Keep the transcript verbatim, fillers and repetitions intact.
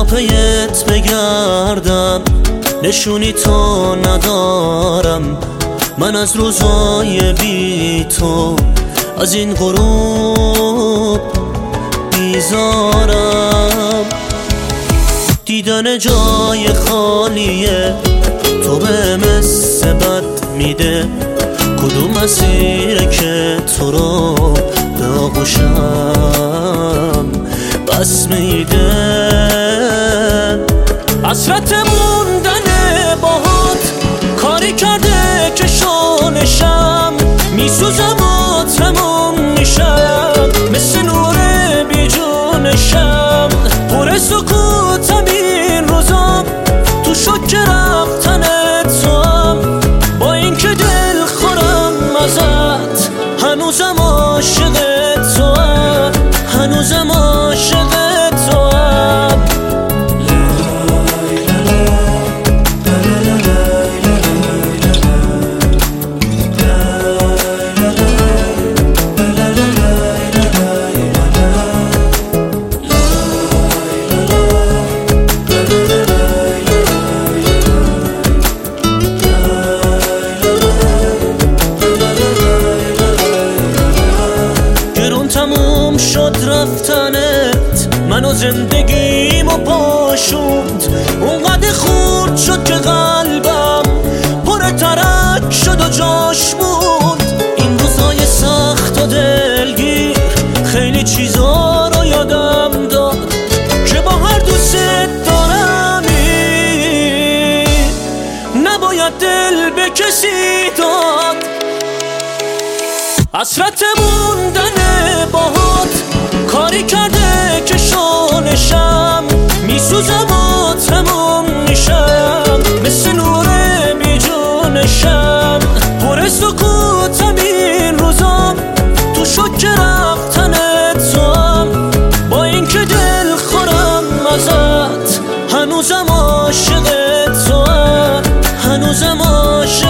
پیت بگردم، نشونی تو ندارم. من از روزای بی تو، از این غروب بیزارم. دیدن جای خالیه تو به مثل بد میده. کدوم مسیره که تو رو به آغوشم بس میده. حسرت موندن باهات کاری کرده که شانشم میسوزم و تموم میشم، مثل نور بی جونشم. پر سکوتم این روزام، تو شک رفتن توام. با این که دل خورم ازت، هنوزم عاشق توام، هنوزم عاشق توام. تموم شد رفتنت، منو زندگیمو پاشوند. اونقدر خورد شد که قلبم پر ترک شد و جاش موند. این روزای سخت و دلگیر خیلی چیزا رو یادم داد که با هر دوست دارمی نباید دل به کسی داد. حسرت موندن باهات کاری کرده که شانشم میسوزم و تموم میشم، مثل نور بی جونشم. پر سکوتم این روزام، تو شک رفتن توام. با این که دل خورم ازت، هنوزم عاشق توام، هنوزم عاشق